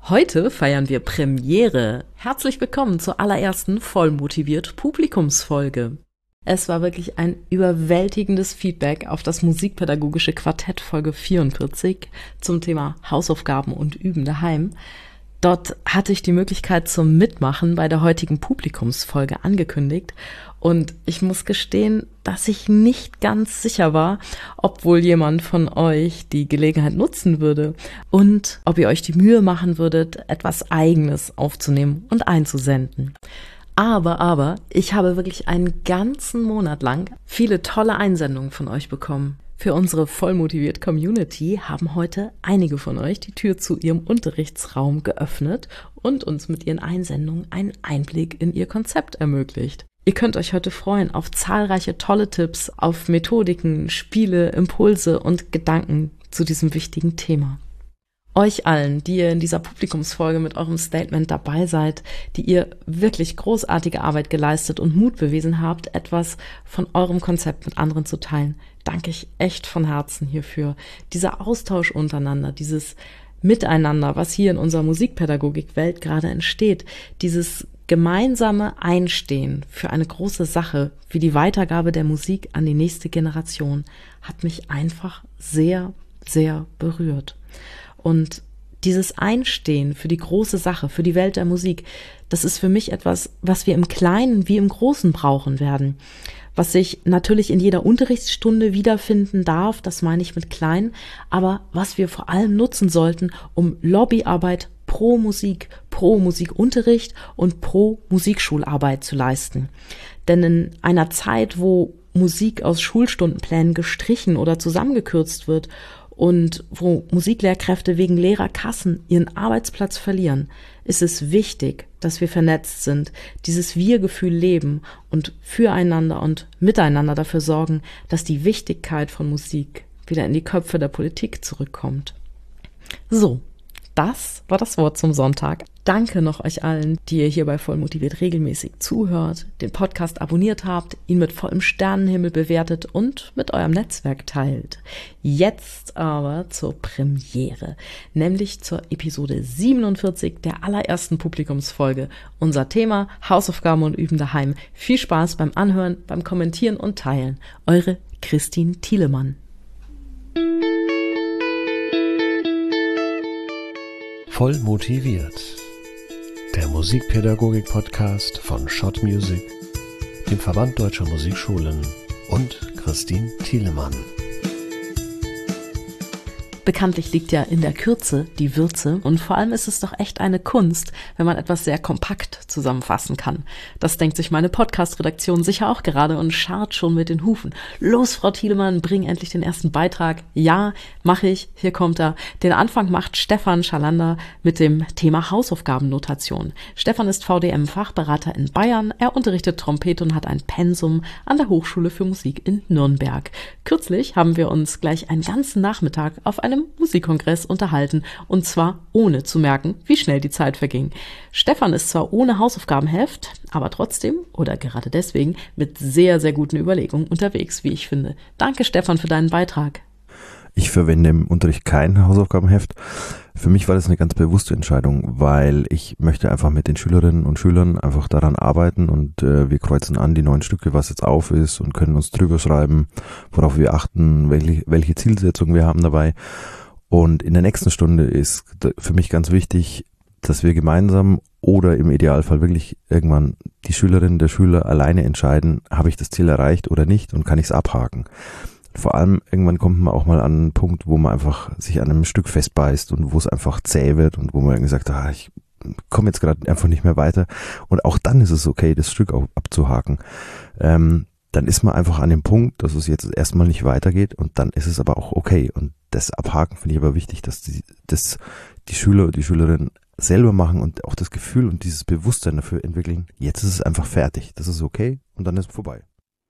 Heute feiern wir Premiere. Herzlich willkommen zur allerersten Vollmotiviert Publikumsfolge. Es war wirklich ein überwältigendes Feedback auf das musikpädagogische Quartett Folge 44 zum Thema Hausaufgaben und Üben daheim. Dort hatte ich die Möglichkeit zum Mitmachen bei der heutigen Publikumsfolge angekündigt und ich muss gestehen, dass ich nicht ganz sicher war, ob wohl jemand von euch die Gelegenheit nutzen würde und ob ihr euch die Mühe machen würdet, etwas Eigenes aufzunehmen und einzusenden. Aber ich habe wirklich einen ganzen Monat lang viele tolle Einsendungen von euch bekommen. Für unsere vollmotiviert Community haben heute einige von euch die Tür zu ihrem Unterrichtsraum geöffnet und uns mit ihren Einsendungen einen Einblick in ihr Konzept ermöglicht. Ihr könnt euch heute freuen auf zahlreiche tolle Tipps, auf Methodiken, Spiele, Impulse und Gedanken zu diesem wichtigen Thema. Euch allen, die ihr in dieser Publikumsfolge mit eurem Statement dabei seid, die ihr wirklich großartige Arbeit geleistet und Mut bewiesen habt, etwas von eurem Konzept mit anderen zu teilen, danke ich echt von Herzen hierfür. Dieser Austausch untereinander, dieses Miteinander, was hier in unserer Musikpädagogik-Welt gerade entsteht, dieses gemeinsame Einstehen für eine große Sache wie die Weitergabe der Musik an die nächste Generation, hat mich einfach sehr, sehr berührt. Und dieses Einstehen für die große Sache, für die Welt der Musik, das ist für mich etwas, was wir im Kleinen wie im Großen brauchen werden. Was sich natürlich in jeder Unterrichtsstunde wiederfinden darf, das meine ich mit klein, aber was wir vor allem nutzen sollten, um Lobbyarbeit pro Musikunterricht und pro Musikschularbeit zu leisten. Denn in einer Zeit, wo Musik aus Schulstundenplänen gestrichen oder zusammengekürzt wird und wo Musiklehrkräfte wegen leerer Kassen ihren Arbeitsplatz verlieren, ist es wichtig, dass wir vernetzt sind, dieses Wir-Gefühl leben und füreinander und miteinander dafür sorgen, dass die Wichtigkeit von Musik wieder in die Köpfe der Politik zurückkommt. So, das war das Wort zum Sonntag. Danke noch euch allen, die ihr hier bei Vollmotiviert regelmäßig zuhört, den Podcast abonniert habt, ihn mit vollem Sternenhimmel bewertet und mit eurem Netzwerk teilt. Jetzt aber zur Premiere, nämlich zur Episode 47 der allerersten Publikumsfolge. Unser Thema Hausaufgaben und Üben daheim. Viel Spaß beim Anhören, beim Kommentieren und Teilen. Eure Christine Thielemann. Voll motiviert. Der Musikpädagogik-Podcast von Schott Music, dem Verband Deutscher Musikschulen und Christine Thielemann. Bekanntlich liegt ja in der Kürze die Würze und vor allem ist es doch echt eine Kunst, wenn man etwas sehr kompakt zusammenfassen kann. Das denkt sich meine Podcast-Redaktion sicher auch gerade und scharrt schon mit den Hufen. Los, Frau Thielemann, bring endlich den ersten Beitrag. Ja, mache ich. Hier kommt er. Den Anfang macht Stefan Schalander mit dem Thema Hausaufgabennotation. Stefan ist VDM-Fachberater in Bayern. Er unterrichtet Trompete und hat ein Pensum an der Hochschule für Musik in Nürnberg. Kürzlich haben wir uns gleich einen ganzen Nachmittag auf einem Musikkongress unterhalten und zwar ohne zu merken, wie schnell die Zeit verging. Stefan ist zwar ohne Hausaufgabenheft, aber trotzdem oder gerade deswegen mit sehr, sehr guten Überlegungen unterwegs, wie ich finde. Danke, Stefan, für deinen Beitrag. Ich verwende im Unterricht kein Hausaufgabenheft. Für mich war das eine ganz bewusste Entscheidung, weil ich möchte einfach mit den Schülerinnen und Schülern einfach daran arbeiten und wir kreuzen an die 9 Stücke, was jetzt auf ist und können uns drüber schreiben, worauf wir achten, welche Zielsetzungen wir haben dabei. Und in der nächsten Stunde ist für mich ganz wichtig, dass wir gemeinsam oder im Idealfall wirklich irgendwann die Schülerinnen, der Schüler alleine entscheiden, habe ich das Ziel erreicht oder nicht und kann ich es abhaken. Vor allem irgendwann kommt man auch mal an einen Punkt, wo man einfach sich an einem Stück festbeißt und wo es einfach zäh wird und wo man irgendwie sagt, ich komme jetzt gerade einfach nicht mehr weiter. Und auch dann ist es okay, das Stück auch abzuhaken. Dann ist man einfach an dem Punkt, dass es jetzt erstmal nicht weitergeht und dann ist es aber auch okay. Und das Abhaken finde ich aber wichtig, dass die Schüler und die Schülerinnen selber machen und auch das Gefühl und dieses Bewusstsein dafür entwickeln, jetzt ist es einfach fertig, das ist okay und dann ist es vorbei.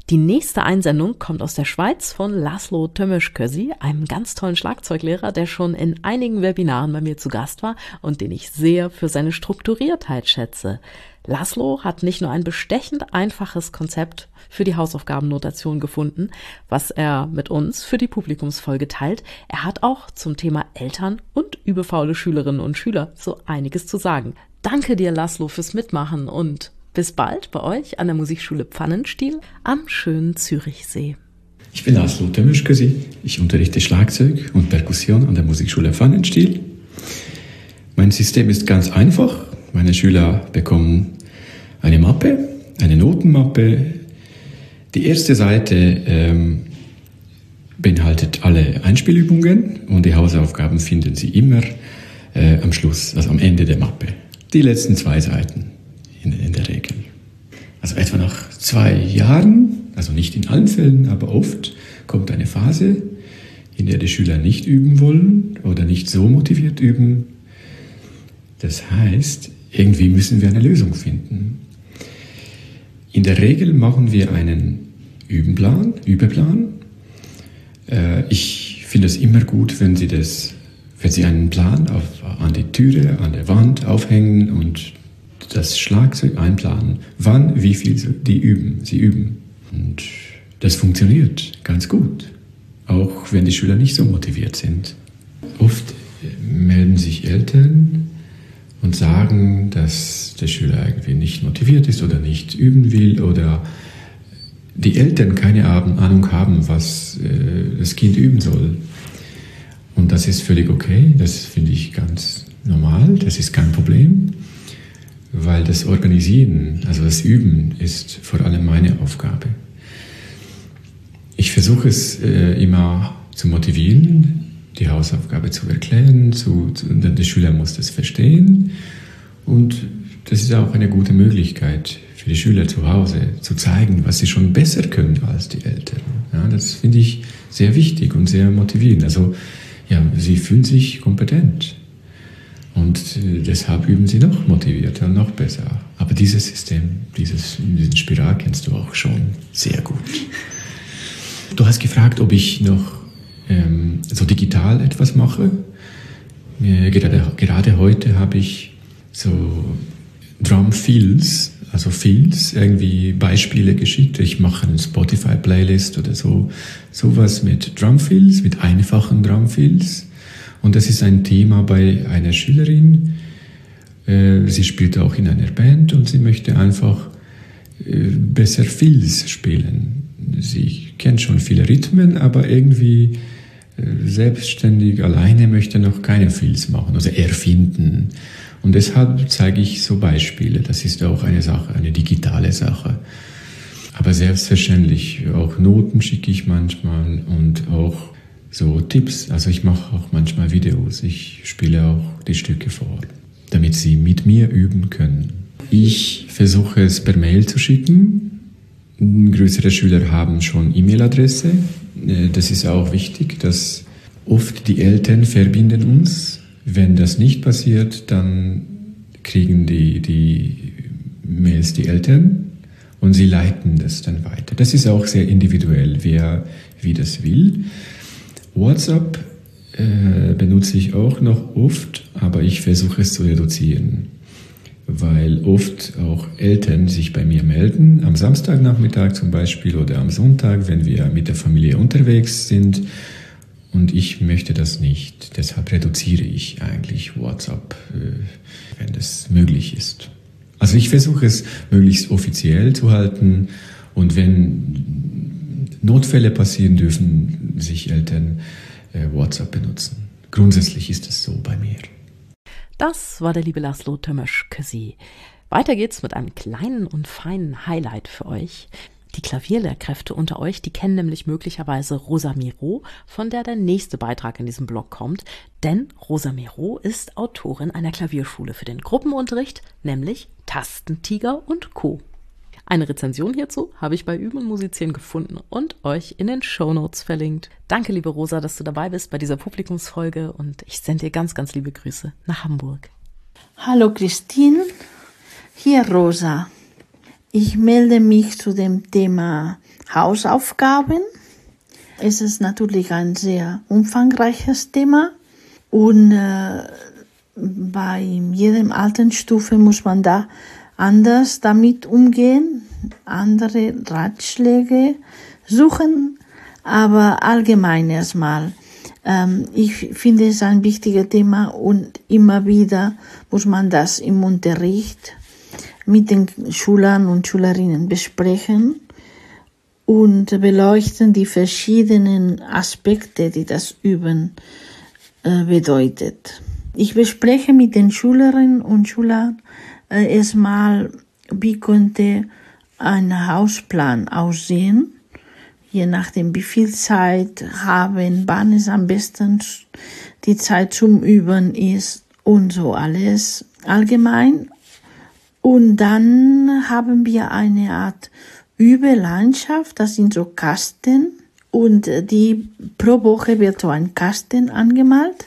Die nächste Einsendung kommt aus der Schweiz von Laszlo Tömöskösi, einem ganz tollen Schlagzeuglehrer, der schon in einigen Webinaren bei mir zu Gast war und den ich sehr für seine Strukturiertheit schätze. Laszlo hat nicht nur ein bestechend einfaches Konzept für die Hausaufgabennotation gefunden, was er mit uns für die Publikumsfolge teilt. Er hat auch zum Thema Eltern und übefaule Schülerinnen und Schüler so einiges zu sagen. Danke dir, Laszlo, fürs Mitmachen und bis bald bei euch an der Musikschule Pfannenstiel am schönen Zürichsee. Ich bin Laszlo Tömöskösi. Ich unterrichte Schlagzeug und Perkussion an der Musikschule Pfannenstiel. Mein System ist ganz einfach. Meine Schüler bekommen eine Mappe, eine Notenmappe. Die erste Seite beinhaltet alle Einspielübungen und die Hausaufgaben finden Sie immer am Schluss, also am Ende der Mappe. Die letzten 2 Seiten in der Regel. Also etwa nach 2 Jahren, also nicht in allen Fällen, aber oft kommt eine Phase, in der die Schüler nicht üben wollen oder nicht so motiviert üben. Das heißt, irgendwie müssen wir eine Lösung finden. In der Regel machen wir einen Übeplan. Ich finde es immer gut, wenn Sie einen Plan an die Türe, an der Wand aufhängen und das Schlagzeug einplanen, wann, wie viel Sie üben. Und das funktioniert ganz gut, auch wenn die Schüler nicht so motiviert sind. Oft melden sich Eltern und sagen, dass der Schüler irgendwie nicht motiviert ist oder nicht üben will oder die Eltern keine Ahnung haben, was das Kind üben soll. Und das ist völlig okay, das finde ich ganz normal, das ist kein Problem. Weil das Organisieren, also das Üben, ist vor allem meine Aufgabe. Ich versuche es immer zu motivieren, die Hausaufgabe zu erklären, der Schüler muss das verstehen und das ist auch eine gute Möglichkeit für die Schüler zu Hause zu zeigen, was sie schon besser können als die Eltern. Ja, das finde ich sehr wichtig und sehr motivierend. Also ja, sie fühlen sich kompetent. Und deshalb üben sie noch motivierter und noch besser. Aber dieses System, diesen Spiral kennst du auch schon sehr gut. Du hast gefragt, ob ich noch so digital etwas mache. Gerade heute habe ich so Drum-Fills, also Fills, irgendwie Beispiele geschickt. Ich mache eine Spotify-Playlist oder sowas mit Drum-Fills, mit einfachen Drum-Fills. Und das ist ein Thema bei einer Schülerin. Sie spielt auch in einer Band und sie möchte einfach besser Fills spielen. Sie kennt schon viele Rhythmen, aber irgendwie selbstständig alleine möchte noch keine Fills machen, also erfinden. Und deshalb zeige ich so Beispiele. Das ist auch eine Sache, eine digitale Sache. Aber selbstverständlich auch Noten schicke ich manchmal und auch so Tipps, also ich mache auch manchmal Videos, ich spiele auch die Stücke vor, damit sie mit mir üben können. Ich versuche es per Mail zu schicken. Größere Schüler haben schon E-Mail-Adresse. Das ist auch wichtig, dass oft die Eltern verbinden uns. Wenn das nicht passiert, dann kriegen die Mails die Eltern und sie leiten das dann weiter. Das ist auch sehr individuell, wer wie das will. WhatsApp benutze ich auch noch oft, aber ich versuche es zu reduzieren, weil oft auch Eltern sich bei mir melden, am Samstagnachmittag zum Beispiel oder am Sonntag, wenn wir mit der Familie unterwegs sind und ich möchte das nicht. Deshalb reduziere ich eigentlich WhatsApp, wenn das möglich ist. Also ich versuche es möglichst offiziell zu halten und wenn Notfälle passieren, dürfen sich Eltern WhatsApp benutzen. Grundsätzlich ist es so bei mir. Das war der liebe Laszlo Tömöskösi. Weiter geht's mit einem kleinen und feinen Highlight für euch. Die Klavierlehrkräfte unter euch, die kennen nämlich möglicherweise Rosa Miro, von der nächste Beitrag in diesem Blog kommt. Denn Rosa Miro ist Autorin einer Klavierschule für den Gruppenunterricht, nämlich Tastentiger und Co. Eine Rezension hierzu habe ich bei Üben und Musizieren gefunden und euch in den Shownotes verlinkt. Danke, liebe Rosa, dass du dabei bist bei dieser Publikumsfolge und ich sende dir ganz, ganz liebe Grüße nach Hamburg. Hallo Christine, hier Rosa. Ich melde mich zu dem Thema Hausaufgaben. Es ist natürlich ein sehr umfangreiches Thema und bei jedem Altersstufe muss man da anders damit umgehen, andere Ratschläge suchen, aber allgemein erstmal. Ich finde es ein wichtiges Thema und immer wieder muss man das im Unterricht mit den Schülern und Schülerinnen besprechen und beleuchten die verschiedenen Aspekte, die das Üben bedeutet. Ich bespreche mit den Schülerinnen und Schülern erstmal, wie könnte ein Hausplan aussehen, je nachdem wie viel Zeit haben, wann es am besten die Zeit zum Üben ist und so alles allgemein. Und dann haben wir eine Art Übelandschaft, das sind so Kasten und die pro Woche wird so ein Kasten angemalt.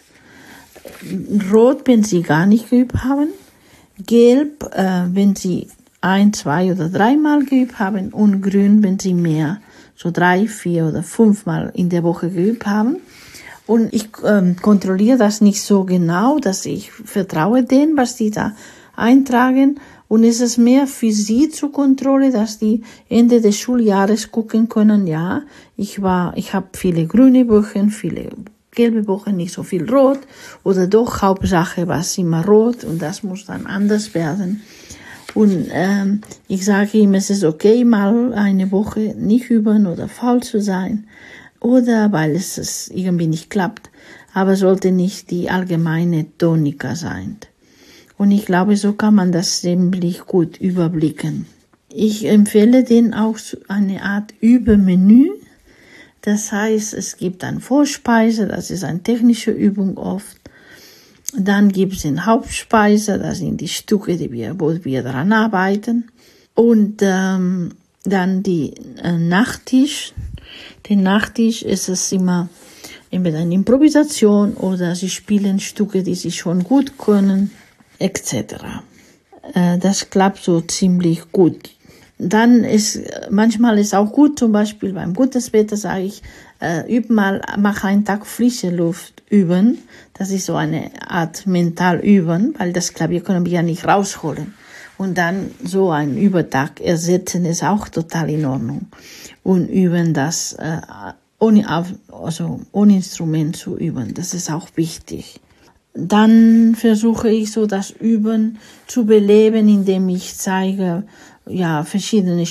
Rot, wenn Sie gar nicht geübt haben, gelb, wenn Sie 1, 2 oder 3 Mal geübt haben und grün, wenn Sie mehr, so 3, 4 oder 5 Mal in der Woche geübt haben. Und ich kontrolliere das nicht so genau, dass ich vertraue denen, was die da eintragen. Und es ist mehr für sie zur Kontrolle, dass die Ende des Schuljahres gucken können, ja, ich habe viele grüne Wochen, viele gelbe Wochen, nicht so viel rot, oder doch Hauptsache war es immer rot und das muss dann anders werden. Und ich sage ihm, es ist okay, mal eine Woche nicht üben oder faul zu sein, oder weil es irgendwie nicht klappt, aber sollte nicht die allgemeine Tonika sein. Und ich glaube, so kann man das ziemlich gut überblicken. Ich empfehle denen auch eine Art Übemenü. Das heißt, es gibt eine Vorspeise, das ist eine technische Übung oft. Dann gibt es eine Hauptspeise, das sind die Stücke, wo wir daran arbeiten. Und dann die Nachtisch. Den Nachtisch ist es immer entweder eine Improvisation oder sie spielen Stücke, die sie schon gut können, etc. Das klappt so ziemlich gut. Dann manchmal ist auch gut, zum Beispiel beim gutes Wetter sage ich, mach einen Tag frische Luft üben. Das ist so eine Art mental üben, weil das Klavier können wir ja nicht rausholen. Und dann so einen Übertag ersetzen ist auch total in Ordnung. Und üben das ohne Instrument zu üben, das ist auch wichtig. Dann versuche ich so das Üben zu beleben, indem ich zeige, ja, verschiedene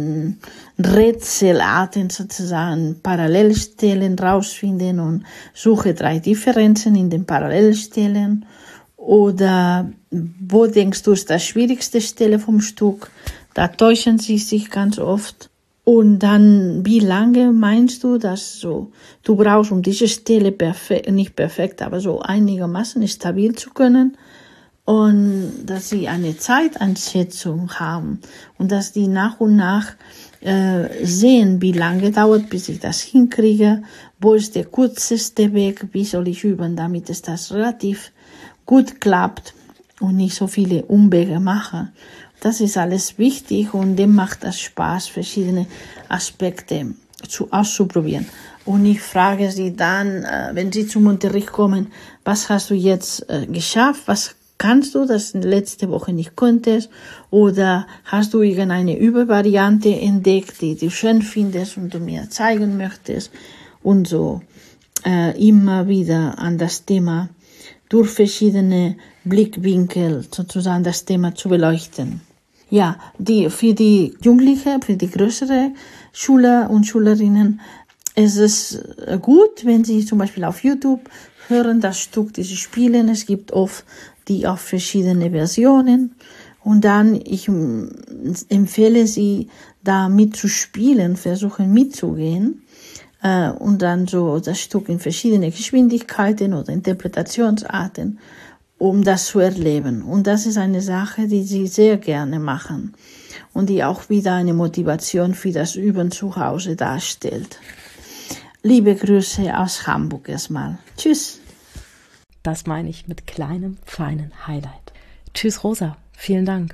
Rätselarten sozusagen, Parallelstellen rausfinden und suche 3 Differenzen in den Parallelstellen. Oder wo denkst du, ist das schwierigste Stelle vom Stück? Da täuschen sie sich ganz oft. Und dann, wie lange meinst du, dass du brauchst, um diese Stelle nicht perfekt, aber so einigermaßen stabil zu können? Und dass sie eine Zeiteinschätzung haben und dass die nach und nach sehen, wie lange dauert, bis ich das hinkriege, wo ist der kürzeste Weg, wie soll ich üben, damit es das relativ gut klappt und nicht so viele Umwege mache. Das ist alles wichtig und dem macht das Spaß, verschiedene Aspekte auszuprobieren. Und ich frage sie dann, wenn sie zum Unterricht kommen, was hast du jetzt geschafft, was kannst du, das letzte Woche nicht konntest, oder hast du irgendeine Übervariante entdeckt, die du schön findest und du mir zeigen möchtest, und so immer wieder an das Thema durch verschiedene Blickwinkel sozusagen das Thema zu beleuchten. Ja, für die Jugendlichen, für die größeren Schüler und Schülerinnen ist es gut, wenn sie zum Beispiel auf YouTube hören das Stück, das sie spielen. Es gibt oft die auf verschiedene Versionen. Und dann, ich empfehle sie, da mitzuspielen, versuchen mitzugehen. Und dann so das Stück in verschiedene Geschwindigkeiten oder Interpretationsarten, um das zu erleben. Und das ist eine Sache, die sie sehr gerne machen und die auch wieder eine Motivation für das Üben zu Hause darstellt. Liebe Grüße aus Hamburg erstmal. Tschüss. Das meine ich mit kleinem, feinen Highlight. Tschüss, Rosa. Vielen Dank.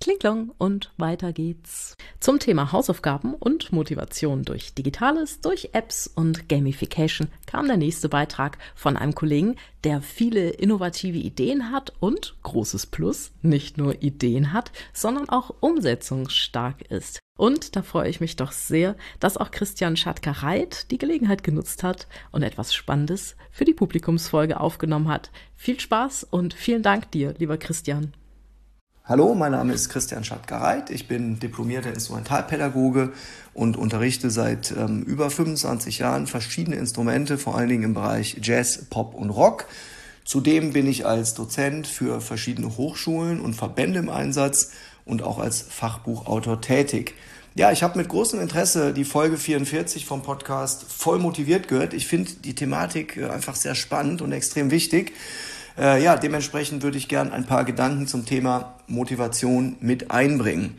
Klinglong und weiter geht's. Zum Thema Hausaufgaben und Motivation durch Digitales, durch Apps und Gamification kam der nächste Beitrag von einem Kollegen, der viele innovative Ideen hat und, großes Plus, nicht nur Ideen hat, sondern auch umsetzungsstark ist. Und da freue ich mich doch sehr, dass auch Christian Schatka-Reit die Gelegenheit genutzt hat und etwas Spannendes für die Publikumsfolge aufgenommen hat. Viel Spaß und vielen Dank dir, lieber Christian. Hallo, mein Name ist Christian Schatka-Reit. Ich bin diplomierter Instrumentalpädagoge und unterrichte seit über 25 Jahren verschiedene Instrumente, vor allen Dingen im Bereich Jazz, Pop und Rock. Zudem bin ich als Dozent für verschiedene Hochschulen und Verbände im Einsatz und auch als Fachbuchautor tätig. Ja, ich habe mit großem Interesse die Folge 44 vom Podcast Voll motiviert gehört. Ich finde die Thematik einfach sehr spannend und extrem wichtig. Dementsprechend würde ich gern ein paar Gedanken zum Thema Motivation mit einbringen.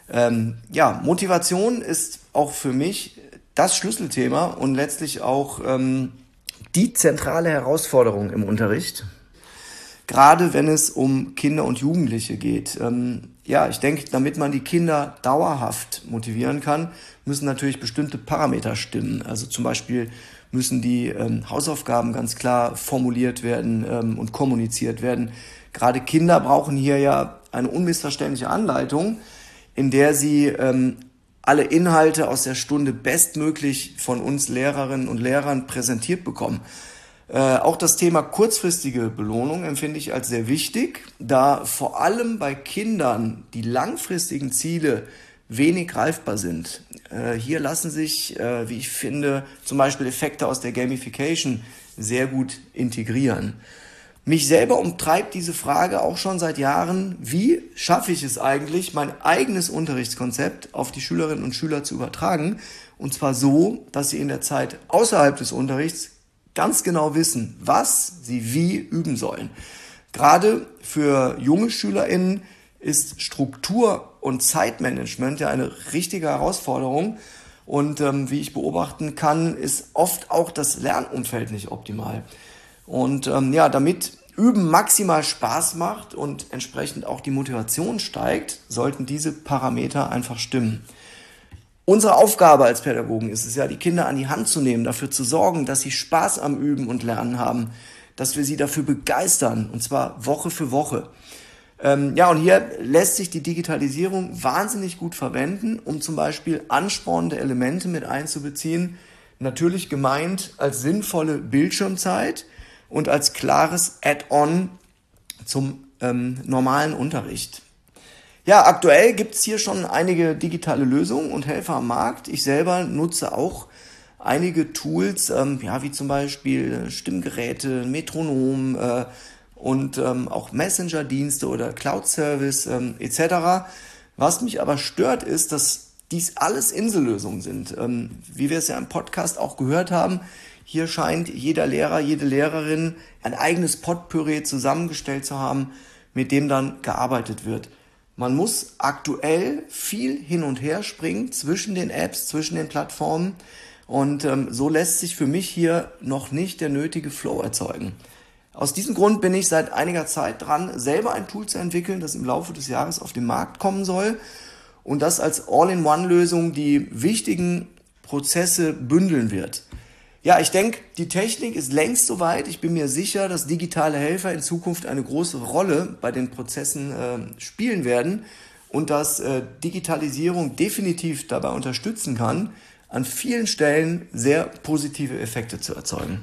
Motivation ist auch für mich das Schlüsselthema und letztlich auch die zentrale Herausforderung im Unterricht. Gerade wenn es um Kinder und Jugendliche geht. Ich denke, damit man die Kinder dauerhaft motivieren kann, müssen natürlich bestimmte Parameter stimmen. Also zum Beispiel müssen die Hausaufgaben ganz klar formuliert werden und kommuniziert werden. Gerade Kinder brauchen hier ja eine unmissverständliche Anleitung, in der sie alle Inhalte aus der Stunde bestmöglich von uns Lehrerinnen und Lehrern präsentiert bekommen. Auch das Thema kurzfristige Belohnung empfinde ich als sehr wichtig, da vor allem bei Kindern die langfristigen Ziele wenig greifbar sind. Hier lassen sich, wie ich finde, zum Beispiel Effekte aus der Gamification sehr gut integrieren. Mich selber umtreibt diese Frage auch schon seit Jahren, wie schaffe ich es eigentlich, mein eigenes Unterrichtskonzept auf die Schülerinnen und Schüler zu übertragen, und zwar so, dass sie in der Zeit außerhalb des Unterrichts ganz genau wissen, was sie wie üben sollen. Gerade für junge SchülerInnen ist Struktur und Zeitmanagement ja eine richtige Herausforderung. Und wie ich beobachten kann, ist oft auch das Lernumfeld nicht optimal. Und damit Üben maximal Spaß macht und entsprechend auch die Motivation steigt, sollten diese Parameter einfach stimmen. Unsere Aufgabe als Pädagogen ist es ja, die Kinder an die Hand zu nehmen, dafür zu sorgen, dass sie Spaß am Üben und Lernen haben, dass wir sie dafür begeistern, und zwar Woche für Woche. Und hier lässt sich die Digitalisierung wahnsinnig gut verwenden, um zum Beispiel anspornende Elemente mit einzubeziehen, natürlich gemeint als sinnvolle Bildschirmzeit und als klares Add-on zum normalen Unterricht. Ja, aktuell gibt es hier schon einige digitale Lösungen und Helfer am Markt. Ich selber nutze auch einige Tools, wie zum Beispiel Stimmgeräte, Metronom und auch Messenger-Dienste oder Cloud-Service etc. Was mich aber stört, ist, dass dies alles Insellösungen sind. Wie wir es ja im Podcast auch gehört haben, hier scheint jeder Lehrer, jede Lehrerin ein eigenes Potpourri zusammengestellt zu haben, mit dem dann gearbeitet wird. Man muss aktuell viel hin und her springen zwischen den Apps, zwischen den Plattformen, und so lässt sich für mich hier noch nicht der nötige Flow erzeugen. Aus diesem Grund bin ich seit einiger Zeit dran, selber ein Tool zu entwickeln, das im Laufe des Jahres auf den Markt kommen soll und das als All-in-One-Lösung die wichtigen Prozesse bündeln wird. Ja, ich denke, die Technik ist längst soweit. Ich bin mir sicher, dass digitale Helfer in Zukunft eine große Rolle bei den Prozessen spielen werden und dass Digitalisierung definitiv dabei unterstützen kann, an vielen Stellen sehr positive Effekte zu erzeugen.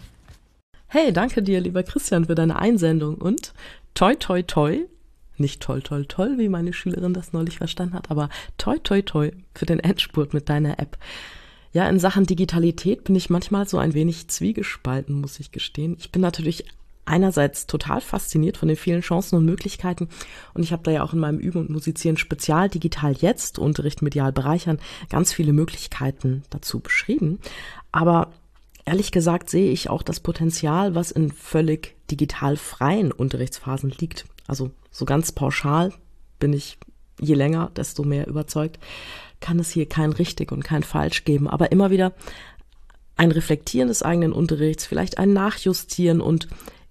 Hey, danke dir, lieber Christian, für deine Einsendung und toi toi toi, nicht toll toll toll, wie meine Schülerin das neulich verstanden hat, aber toi toi toi für den Endspurt mit deiner App. Ja, in Sachen Digitalität bin ich manchmal so ein wenig zwiegespalten, muss ich gestehen. Ich bin natürlich einerseits total fasziniert von den vielen Chancen und Möglichkeiten und ich habe da ja auch in meinem Üben und Musizieren Spezial Digital Jetzt, Unterricht medial bereichern, ganz viele Möglichkeiten dazu beschrieben. Aber ehrlich gesagt sehe ich auch das Potenzial, was in völlig digital freien Unterrichtsphasen liegt. Also so ganz pauschal bin ich je länger, desto mehr überzeugt, kann es hier kein richtig und kein falsch geben, aber immer wieder ein Reflektieren des eigenen Unterrichts, vielleicht ein Nachjustieren und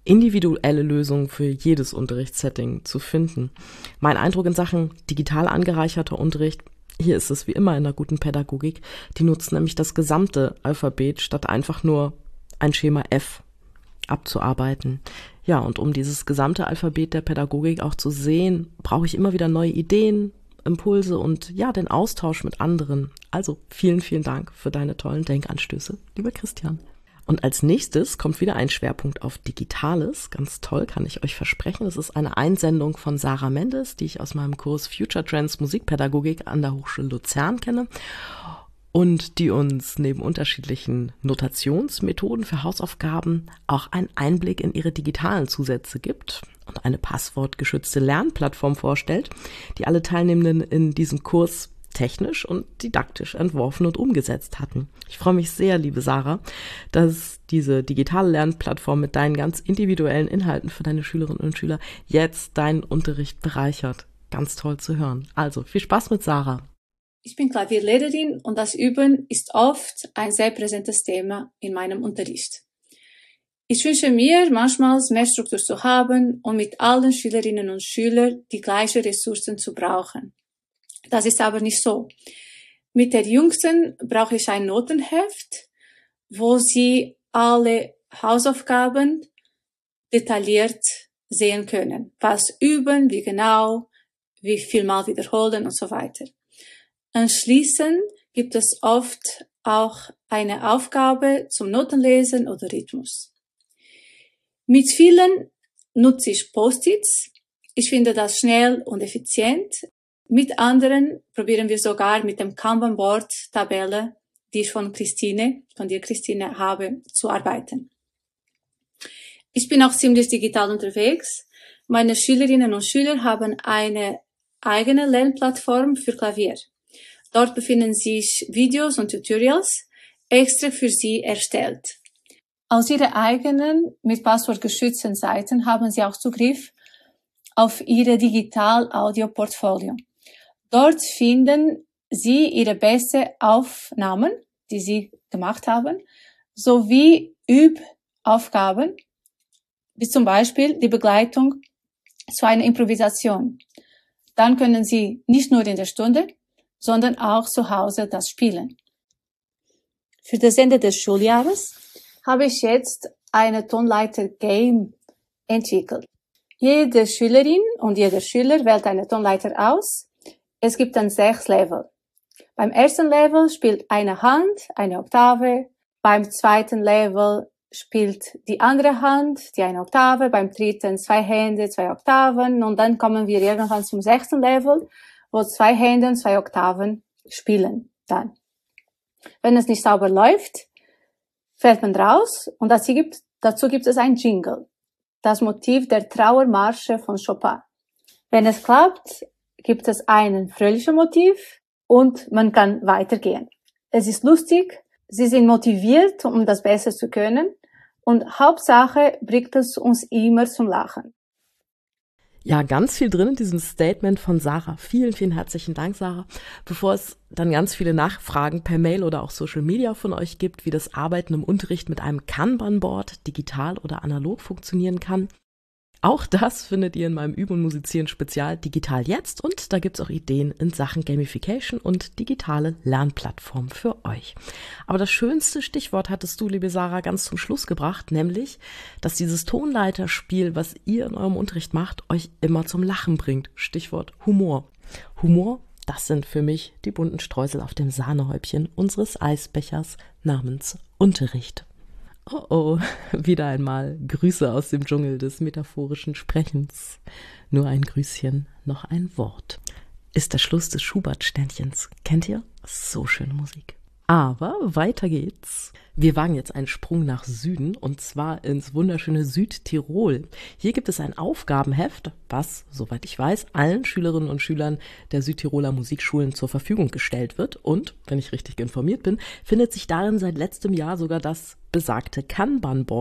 individuelle Lösungen für jedes Unterrichtssetting zu finden. Mein Eindruck in Sachen digital angereicherter Unterricht: hier ist es wie immer in der guten Pädagogik, die nutzen nämlich das gesamte Alphabet, statt einfach nur ein Schema F abzuarbeiten. Ja, und um dieses gesamte Alphabet der Pädagogik auch zu sehen, brauche ich immer wieder neue Ideen, Impulse und ja, den Austausch mit anderen. Also vielen, vielen Dank für deine tollen Denkanstöße, lieber Christian. Und als nächstes kommt wieder ein Schwerpunkt auf Digitales. Ganz toll, kann ich euch versprechen. Das ist eine Einsendung von Sarah Mendes, die ich aus meinem Kurs Future Trends Musikpädagogik an der Hochschule Luzern kenne und die uns neben unterschiedlichen Notationsmethoden für Hausaufgaben auch einen Einblick in ihre digitalen Zusätze gibt und eine passwortgeschützte Lernplattform vorstellt, die alle Teilnehmenden in diesem Kurs technisch und didaktisch entworfen und umgesetzt hatten. Ich freue mich sehr, liebe Sarah, dass diese digitale Lernplattform mit deinen ganz individuellen Inhalten für deine Schülerinnen und Schüler jetzt deinen Unterricht bereichert. Ganz toll zu hören. Also, viel Spaß mit Sarah. Ich bin Klavierlehrerin und das Üben ist oft ein sehr präsentes Thema in meinem Unterricht. Ich wünsche mir manchmal mehr Struktur zu haben und mit allen Schülerinnen und Schülern die gleichen Ressourcen zu brauchen. Das ist aber nicht so. Mit der Jüngsten brauche ich ein Notenheft, wo sie alle Hausaufgaben detailliert sehen können. Was üben, wie genau, wie viel Mal wiederholen und so weiter. Anschließend gibt es oft auch eine Aufgabe zum Notenlesen oder Rhythmus. Mit vielen nutze ich Post-its. Ich finde das schnell und effizient. Mit anderen probieren wir sogar mit dem Kanban-Board-Tabelle, die ich von dir Christine, habe, zu arbeiten. Ich bin auch ziemlich digital unterwegs. Meine Schülerinnen und Schüler haben eine eigene Lernplattform für Klavier. Dort befinden sich Videos und Tutorials extra für sie erstellt. Aus ihrer eigenen, mit Passwort geschützten Seiten haben sie auch Zugriff auf ihre Digital-Audio-Portfolio. Dort finden sie ihre besten Aufnahmen, die sie gemacht haben, sowie Übaufgaben, wie zum Beispiel die Begleitung zu einer Improvisation. Dann können sie nicht nur in der Stunde, sondern auch zu Hause das spielen. Für das Ende des Schuljahres habe ich jetzt eine Tonleiter-Game entwickelt. Jede Schülerin und jeder Schüler wählt eine Tonleiter aus. Es gibt dann 6 Level. Beim ersten Level spielt eine Hand eine Oktave. Beim zweiten Level spielt die andere Hand die eine Oktave. Beim dritten 2 Hände, 2 Oktaven. Und dann kommen wir irgendwann zum 6. Level, wo 2 Hände 2 Oktaven spielen dann. Wenn es nicht sauber läuft, fällt man raus und dazu gibt es ein Jingle. Das Motiv der Trauermarsche von Chopin. Wenn es klappt, gibt es ein fröhliches Motiv und man kann weitergehen. Es ist lustig, sie sind motiviert, um das besser zu können und Hauptsache bringt es uns immer zum Lachen. Ja, ganz viel drin in diesem Statement von Sarah. Vielen, vielen herzlichen Dank, Sarah. Bevor es dann ganz viele Nachfragen per Mail oder auch Social Media von euch gibt, wie das Arbeiten im Unterricht mit einem Kanban-Board digital oder analog funktionieren kann, auch das findet ihr in meinem Üben und Musizieren Spezial Digital jetzt und da gibt's auch Ideen in Sachen Gamification und digitale Lernplattformen für euch. Aber das schönste Stichwort hattest du, liebe Sarah, ganz zum Schluss gebracht, nämlich, dass dieses Tonleiterspiel, was ihr in eurem Unterricht macht, euch immer zum Lachen bringt. Stichwort Humor. Humor, das sind für mich die bunten Streusel auf dem Sahnehäubchen unseres Eisbechers namens Unterricht. Oh oh, wieder einmal Grüße aus dem Dschungel des metaphorischen Sprechens. Nur ein Grüßchen, noch ein Wort. Ist der Schluss des Schubert-Ständchens. Kennt ihr? So schöne Musik. Aber weiter geht's. Wir wagen jetzt einen Sprung nach Süden und zwar ins wunderschöne Südtirol. Hier gibt es ein Aufgabenheft, was, soweit ich weiß, allen Schülerinnen und Schülern der Südtiroler Musikschulen zur Verfügung gestellt wird. Und, wenn ich richtig informiert bin, findet sich darin seit letztem Jahr sogar das besagte Kanban-Board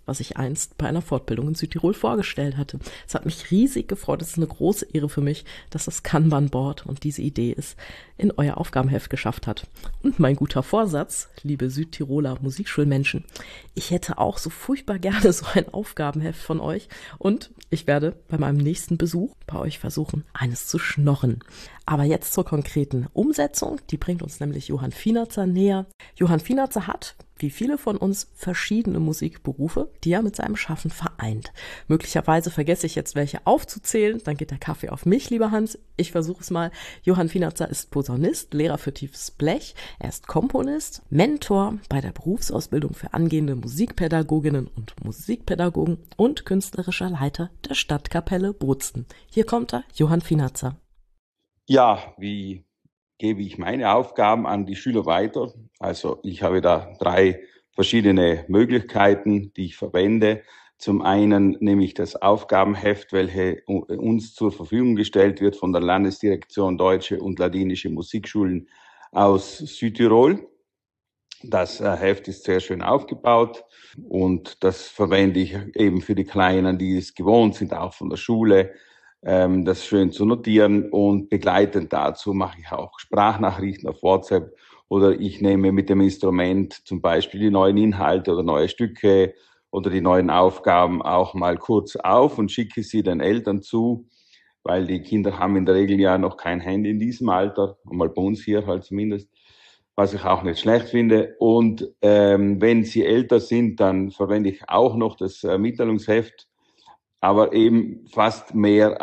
was ich einst bei einer Fortbildung in Südtirol vorgestellt hatte. Es hat mich riesig gefreut. Es ist eine große Ehre für mich, dass das Kanban-Board und diese Idee es in euer Aufgabenheft geschafft hat. Und mein guter Vorsatz, liebe Südtiroler Musikschulmenschen, ich hätte auch so furchtbar gerne so ein Aufgabenheft von euch und ich werde bei meinem nächsten Besuch bei euch versuchen, eines zu schnorren. Aber jetzt zur konkreten Umsetzung. Die bringt uns nämlich Johann Fienatzer näher. Johann Fienatzer hat, wie viele von uns, verschiedene Musikberufe, die er mit seinem Schaffen vereint. Möglicherweise vergesse ich jetzt welche aufzuzählen, dann geht der Kaffee auf mich, lieber Hans. Ich versuche es mal. Johann Fienatzer ist Posaunist, Lehrer für tiefes Blech. Er ist Komponist, Mentor bei der Berufsausbildung für angehende Musikpädagoginnen und Musikpädagogen und künstlerischer Leiter der Stadtkapelle Bozen. Hier kommt er, Johann Fienatzer. Ja, wie gebe ich meine Aufgaben an die Schüler weiter? Also ich habe da 3 verschiedene Möglichkeiten, die ich verwende. Zum einen nehme ich das Aufgabenheft, welches uns zur Verfügung gestellt wird von der Landesdirektion Deutsche und Ladinische Musikschulen aus Südtirol. Das Heft ist sehr schön aufgebaut und das verwende ich eben für die Kleinen, die es gewohnt sind, auch von der Schule, das schön zu notieren, und begleitend dazu mache ich auch Sprachnachrichten auf WhatsApp oder ich nehme mit dem Instrument zum Beispiel die neuen Inhalte oder neue Stücke oder die neuen Aufgaben auch mal kurz auf und schicke sie den Eltern zu, weil die Kinder haben in der Regel ja noch kein Handy in diesem Alter, mal bei uns hier halt zumindest, was ich auch nicht schlecht finde. Und wenn sie älter sind, dann verwende ich auch noch das Mitteilungsheft, aber eben fast mehr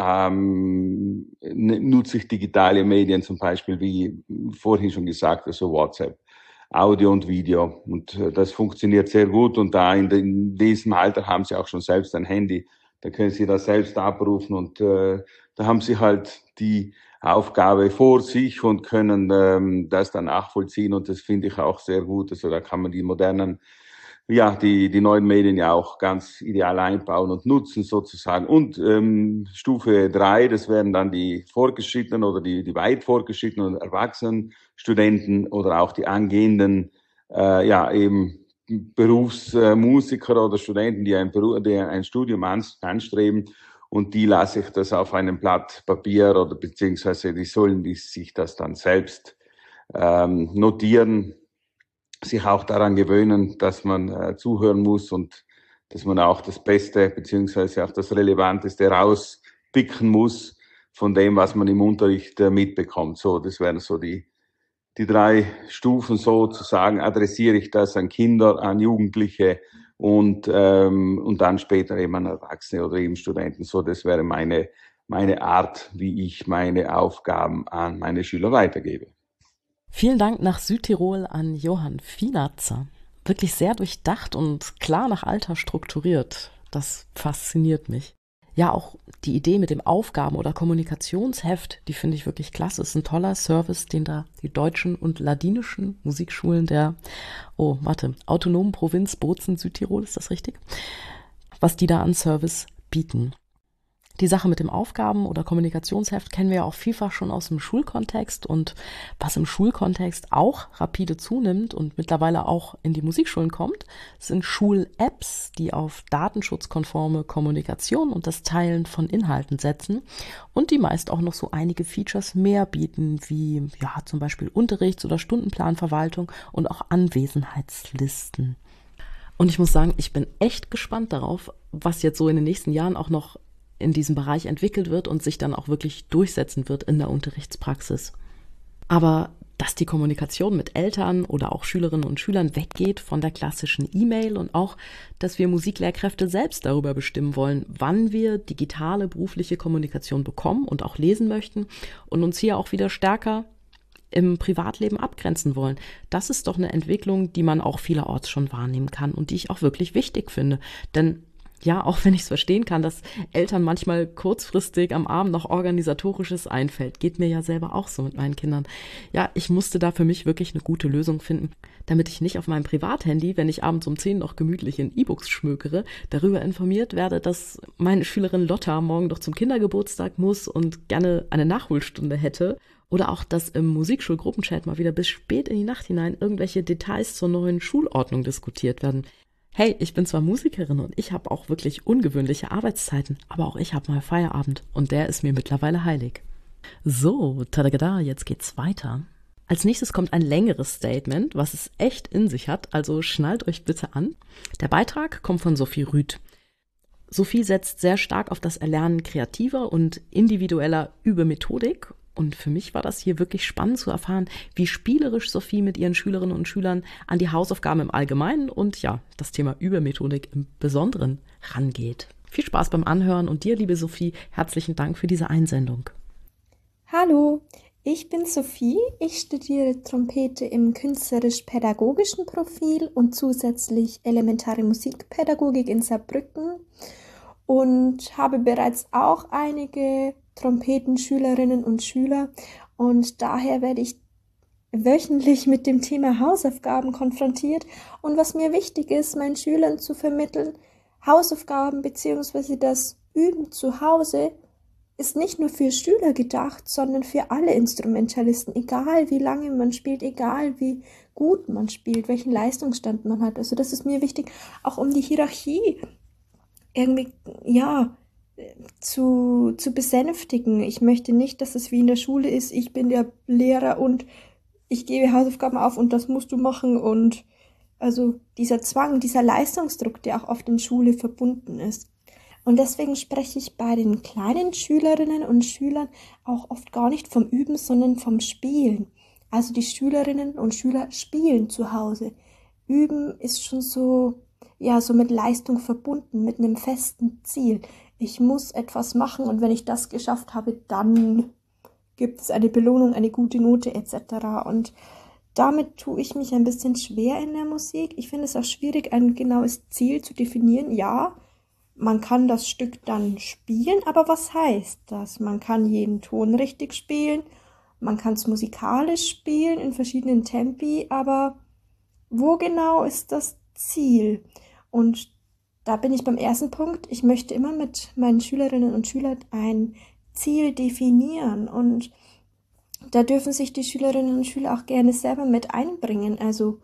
nutze ich digitale Medien, zum Beispiel, wie vorhin schon gesagt, also WhatsApp, Audio und Video. Und das funktioniert sehr gut. Und da in diesem Alter haben sie auch schon selbst ein Handy. Da können sie das selbst abrufen und da haben sie halt die Aufgabe vor sich und können das dann nachvollziehen. Und das finde ich auch sehr gut. Also da kann man die modernen, ja, die neuen Medien ja auch ganz ideal einbauen und nutzen sozusagen. Und Stufe 3, das wären dann die Fortgeschrittenen oder die weit fortgeschrittenen erwachsenen Studenten oder auch die angehenden, eben Berufsmusiker oder Studenten, die ein Studium anstreben. Und die lasse ich das auf einem Blatt Papier oder beziehungsweise die sollen sich das dann selbst notieren, sich auch daran gewöhnen, dass man zuhören muss und dass man auch das Beste beziehungsweise auch das Relevanteste rauspicken muss von dem, was man im Unterricht mitbekommt. So, das wären so die 3 Stufen sozusagen. Adressiere ich das an Kinder, an Jugendliche und dann später eben an Erwachsene oder eben Studenten. So, das wäre meine Art, wie ich meine Aufgaben an meine Schüler weitergebe. Vielen Dank nach Südtirol an Johann Fienatzer. Wirklich sehr durchdacht und klar nach Alter strukturiert. Das fasziniert mich. Ja, auch die Idee mit dem Aufgaben- oder Kommunikationsheft, die finde ich wirklich klasse. Ist ein toller Service, den da die deutschen und ladinischen Musikschulen der, autonomen Provinz Bozen, Südtirol, ist das richtig? Was die da an Service bieten. Die Sache mit dem Aufgaben- oder Kommunikationsheft kennen wir ja auch vielfach schon aus dem Schulkontext, und was im Schulkontext auch rapide zunimmt und mittlerweile auch in die Musikschulen kommt, sind Schul-Apps, die auf datenschutzkonforme Kommunikation und das Teilen von Inhalten setzen und die meist auch noch so einige Features mehr bieten, wie zum Beispiel Unterrichts- oder Stundenplanverwaltung und auch Anwesenheitslisten. Und ich muss sagen, ich bin echt gespannt darauf, was jetzt so in den nächsten Jahren auch noch in diesem Bereich entwickelt wird und sich dann auch wirklich durchsetzen wird in der Unterrichtspraxis. Aber dass die Kommunikation mit Eltern oder auch Schülerinnen und Schülern weggeht von der klassischen E-Mail und auch, dass wir Musiklehrkräfte selbst darüber bestimmen wollen, wann wir digitale berufliche Kommunikation bekommen und auch lesen möchten und uns hier auch wieder stärker im Privatleben abgrenzen wollen. Das ist doch eine Entwicklung, die man auch vielerorts schon wahrnehmen kann und die ich auch wirklich wichtig finde. Denn ja, auch wenn ich es verstehen kann, dass Eltern manchmal kurzfristig am Abend noch Organisatorisches einfällt, geht mir ja selber auch so mit meinen Kindern. Ja, ich musste da für mich wirklich eine gute Lösung finden, damit ich nicht auf meinem Privathandy, wenn ich abends um 10 noch gemütlich in E-Books schmökere, darüber informiert werde, dass meine Schülerin Lotta morgen doch zum Kindergeburtstag muss und gerne eine Nachholstunde hätte. Oder auch, dass im Musikschulgruppenchat mal wieder bis spät in die Nacht hinein irgendwelche Details zur neuen Schulordnung diskutiert werden. Hey, ich bin zwar Musikerin und ich habe auch wirklich ungewöhnliche Arbeitszeiten, aber auch ich habe mal Feierabend und der ist mir mittlerweile heilig. So, tada, jetzt geht's weiter. Als nächstes kommt ein längeres Statement, was es echt in sich hat, also schnallt euch bitte an. Der Beitrag kommt von Sophie Rüth. Sophie setzt sehr stark auf das Erlernen kreativer und individueller Übemethodik. Und für mich war das hier wirklich spannend zu erfahren, wie spielerisch Sophie mit ihren Schülerinnen und Schülern an die Hausaufgaben im Allgemeinen und ja, das Thema Übemethodik im Besonderen rangeht. Viel Spaß beim Anhören und dir, liebe Sophie, herzlichen Dank für diese Einsendung. Hallo, ich bin Sophie. Ich studiere Trompete im künstlerisch-pädagogischen Profil und zusätzlich elementare Musikpädagogik in Saarbrücken und habe bereits auch einige Trompetenschülerinnen und Schüler und daher werde ich wöchentlich mit dem Thema Hausaufgaben konfrontiert und was mir wichtig ist, meinen Schülern zu vermitteln, Hausaufgaben bzw. das Üben zu Hause ist nicht nur für Schüler gedacht, sondern für alle Instrumentalisten, egal wie lange man spielt, egal wie gut man spielt, welchen Leistungsstand man hat. Also das ist mir wichtig, auch um die Hierarchie irgendwie, zu besänftigen. Ich möchte nicht, dass es wie in der Schule ist, ich bin der Lehrer und ich gebe Hausaufgaben auf und das musst du machen und also dieser Zwang, dieser Leistungsdruck, der auch oft in Schule verbunden ist. Und deswegen spreche ich bei den kleinen Schülerinnen und Schülern auch oft gar nicht vom Üben, sondern vom Spielen. Also die Schülerinnen und Schüler spielen zu Hause. Üben ist schon so mit Leistung verbunden, mit einem festen Ziel. Ich muss etwas machen und wenn ich das geschafft habe, dann gibt es eine Belohnung, eine gute Note etc. Und damit tue ich mich ein bisschen schwer in der Musik. Ich finde es auch schwierig, ein genaues Ziel zu definieren. Ja, man kann das Stück dann spielen, aber was heißt das? Man kann jeden Ton richtig spielen, man kann es musikalisch spielen in verschiedenen Tempi, aber wo genau ist das Ziel? Und da bin ich beim ersten Punkt. Ich möchte immer mit meinen Schülerinnen und Schülern ein Ziel definieren und da dürfen sich die Schülerinnen und Schüler auch gerne selber mit einbringen. Also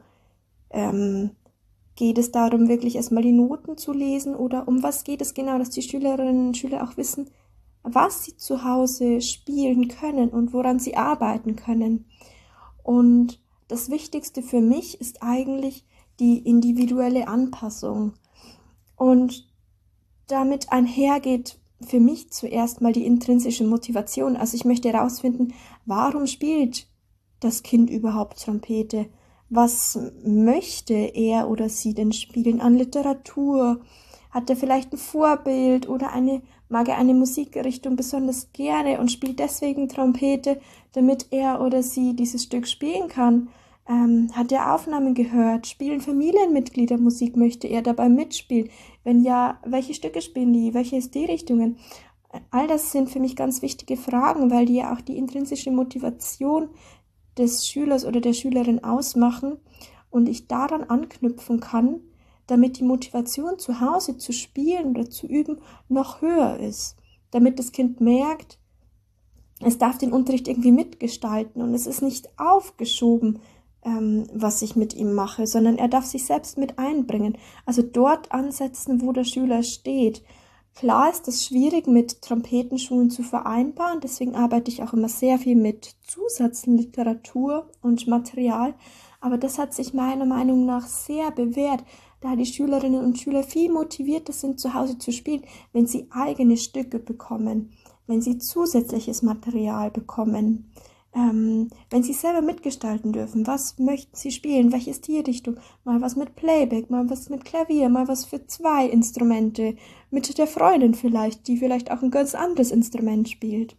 geht es darum, wirklich erstmal die Noten zu lesen oder um was geht es genau, dass die Schülerinnen und Schüler auch wissen, was sie zu Hause spielen können und woran sie arbeiten können. Und das Wichtigste für mich ist eigentlich die individuelle Anpassung. Und damit einhergeht für mich zuerst mal die intrinsische Motivation. Also ich möchte herausfinden, warum spielt das Kind überhaupt Trompete? Was möchte er oder sie denn spielen an Literatur? Hat er vielleicht ein Vorbild oder mag er eine Musikrichtung besonders gerne und spielt deswegen Trompete, damit er oder sie dieses Stück spielen kann? Hat er Aufnahmen gehört? Spielen Familienmitglieder Musik? Möchte er dabei mitspielen? Wenn ja, welche Stücke spielen die? Welche Stilrichtungen? All das sind für mich ganz wichtige Fragen, weil die ja auch die intrinsische Motivation des Schülers oder der Schülerin ausmachen und ich daran anknüpfen kann, damit die Motivation zu Hause zu spielen oder zu üben noch höher ist. Damit das Kind merkt, es darf den Unterricht irgendwie mitgestalten und es ist nicht aufgeschoben, was ich mit ihm mache, sondern er darf sich selbst mit einbringen. Also dort ansetzen, wo der Schüler steht. Klar ist das schwierig mit Trompetenschulen zu vereinbaren, deswegen arbeite ich auch immer sehr viel mit Zusatzliteratur und Material, aber das hat sich meiner Meinung nach sehr bewährt, da die Schülerinnen und Schüler viel motivierter sind, zu Hause zu spielen, wenn sie eigene Stücke bekommen, wenn sie zusätzliches Material bekommen. Wenn sie selber mitgestalten dürfen, was möchten sie spielen, welche ist die Richtung, mal was mit Playback, mal was mit Klavier, mal was für 2 Instrumente, mit der Freundin vielleicht, die vielleicht auch ein ganz anderes Instrument spielt.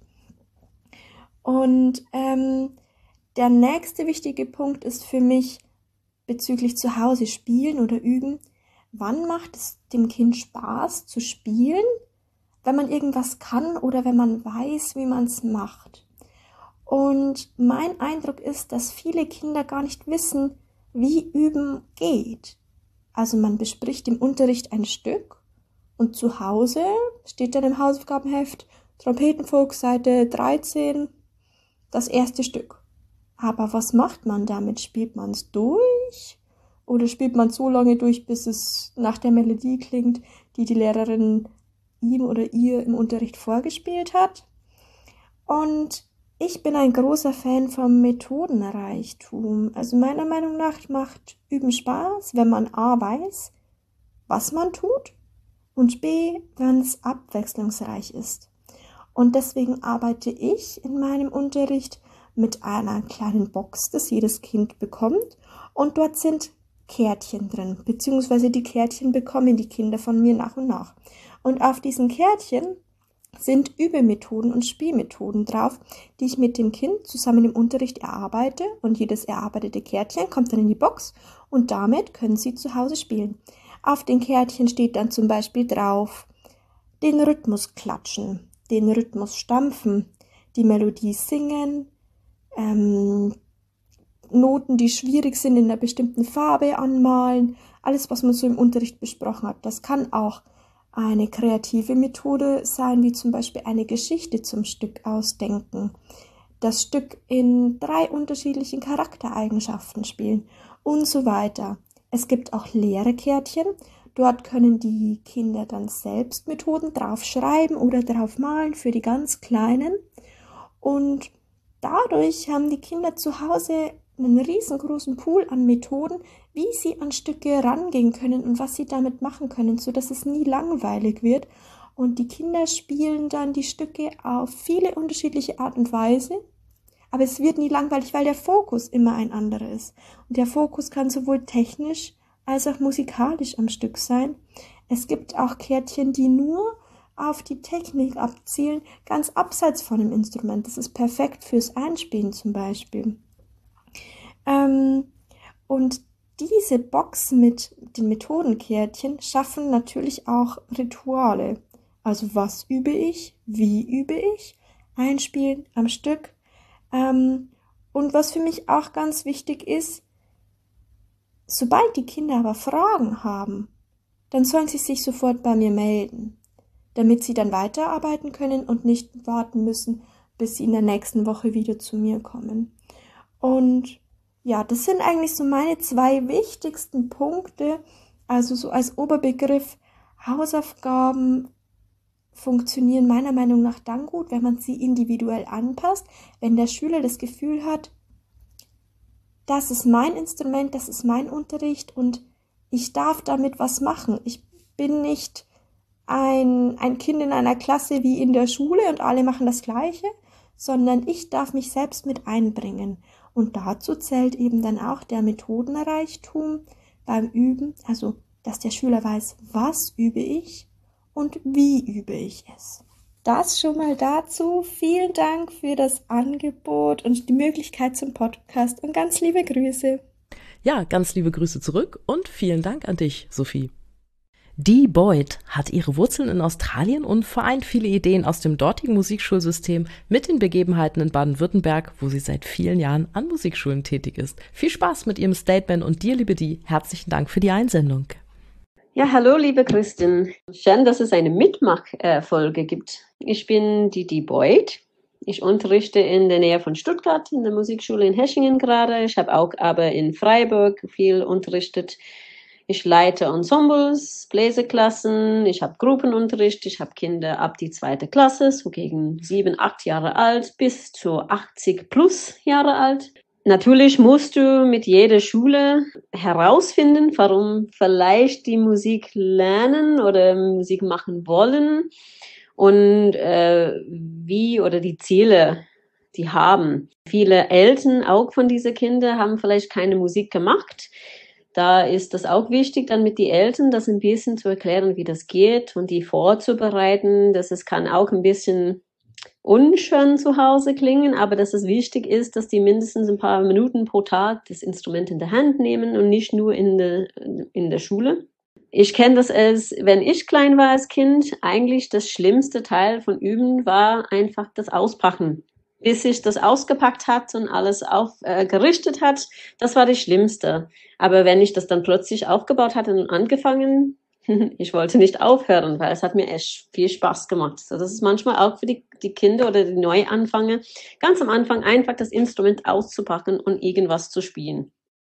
Und der nächste wichtige Punkt ist für mich bezüglich zu Hause spielen oder üben, wann macht es dem Kind Spaß zu spielen, wenn man irgendwas kann oder wenn man weiß, wie man es macht. Und mein Eindruck ist, dass viele Kinder gar nicht wissen, wie Üben geht. Also man bespricht im Unterricht ein Stück und zu Hause steht dann im Hausaufgabenheft Trompetenfuchs, Seite 13, das erste Stück. Aber was macht man damit? Spielt man es durch? Oder spielt man so lange durch, bis es nach der Melodie klingt, die die Lehrerin ihm oder ihr im Unterricht vorgespielt hat? Und ich bin ein großer Fan vom Methodenreichtum. Also meiner Meinung nach macht Üben Spaß, wenn man A weiß, was man tut, und B, wenn es abwechslungsreich ist. Und deswegen arbeite ich in meinem Unterricht mit einer kleinen Box, das jedes Kind bekommt. Und dort sind Kärtchen drin, beziehungsweise die Kärtchen bekommen die Kinder von mir nach und nach. Und auf diesen Kärtchen sind Übemethoden und Spielmethoden drauf, die ich mit dem Kind zusammen im Unterricht erarbeite. Und jedes erarbeitete Kärtchen kommt dann in die Box und damit können sie zu Hause spielen. Auf den Kärtchen steht dann zum Beispiel drauf: den Rhythmus klatschen, den Rhythmus stampfen, die Melodie singen, Noten, die schwierig sind, in einer bestimmten Farbe anmalen. Alles, was man so im Unterricht besprochen hat. Das kann auch eine kreative Methode sein, wie zum Beispiel eine Geschichte zum Stück ausdenken, das Stück in 3 unterschiedlichen Charaktereigenschaften spielen und so weiter. Es gibt auch leere Kärtchen. Dort können die Kinder dann selbst Methoden draufschreiben oder drauf malen für die ganz Kleinen. Und dadurch haben die Kinder zu Hause einen riesengroßen Pool an Methoden, wie sie an Stücke rangehen können und was sie damit machen können, sodass es nie langweilig wird. Und die Kinder spielen dann die Stücke auf viele unterschiedliche Art und Weise. Aber es wird nie langweilig, weil der Fokus immer ein anderer ist. Und der Fokus kann sowohl technisch als auch musikalisch am Stück sein. Es gibt auch Kärtchen, die nur auf die Technik abzielen, ganz abseits von dem Instrument. Das ist perfekt fürs Einspielen zum Beispiel. Und diese Box mit den Methodenkärtchen schaffen natürlich auch Rituale. Also was übe ich, wie übe ich, einspielen am Stück. Und was für mich auch ganz wichtig ist, sobald die Kinder aber Fragen haben, dann sollen sie sich sofort bei mir melden, damit sie dann weiterarbeiten können und nicht warten müssen, bis sie in der nächsten Woche wieder zu mir kommen. Und ja, das sind eigentlich so meine 2 wichtigsten Punkte. Also so als Oberbegriff: Hausaufgaben funktionieren meiner Meinung nach dann gut, wenn man sie individuell anpasst, wenn der Schüler das Gefühl hat, das ist mein Instrument, das ist mein Unterricht und ich darf damit was machen. Ich bin nicht ein Kind in einer Klasse wie in der Schule und alle machen das Gleiche, sondern ich darf mich selbst mit einbringen. Und dazu zählt eben dann auch der Methodenreichtum beim Üben, also dass der Schüler weiß, was übe ich und wie übe ich es. Das schon mal dazu. Vielen Dank für das Angebot und die Möglichkeit zum Podcast und ganz liebe Grüße. Ja, ganz liebe Grüße zurück und vielen Dank an dich, Sophie. Dee Boyd hat ihre Wurzeln in Australien und vereint viele Ideen aus dem dortigen Musikschulsystem mit den Begebenheiten in Baden-Württemberg, wo sie seit vielen Jahren an Musikschulen tätig ist. Viel Spaß mit ihrem Statement und dir, liebe Dee, herzlichen Dank für die Einsendung. Ja, hallo, liebe Christin. Schön, dass es eine Mitmachfolge gibt. Ich bin die Dee Boyd. Ich unterrichte in der Nähe von Stuttgart in der Musikschule in Heschingen gerade. Ich habe auch aber in Freiburg viel unterrichtet. Ich leite Ensembles, Bläserklassen, ich habe Gruppenunterricht, ich habe Kinder ab die 2. Klasse, so gegen 7, 8 Jahre alt bis zu 80 plus Jahre alt. Natürlich musst du mit jeder Schule herausfinden, warum vielleicht die Musik lernen oder Musik machen wollen und wie oder die Ziele die haben. Viele Eltern auch von diesen Kindern haben vielleicht keine Musik gemacht. Da ist das auch wichtig, dann mit den Eltern das ein bisschen zu erklären, wie das geht und die vorzubereiten, dass es kann auch ein bisschen unschön zu Hause klingen, aber dass es wichtig ist, dass die mindestens ein paar Minuten pro Tag das Instrument in der Hand nehmen und nicht nur in der Schule. Ich kenne das wenn ich klein war als Kind, eigentlich das schlimmste Teil von Üben war einfach das Auspacken. Bis sich das ausgepackt hat und alles gerichtet hat, das war das Schlimmste. Aber wenn ich das dann plötzlich aufgebaut hatte und angefangen, ich wollte nicht aufhören, weil es hat mir echt viel Spaß gemacht. So, das ist manchmal auch für die Kinder oder die Neuanfänger, ganz am Anfang einfach das Instrument auszupacken und irgendwas zu spielen.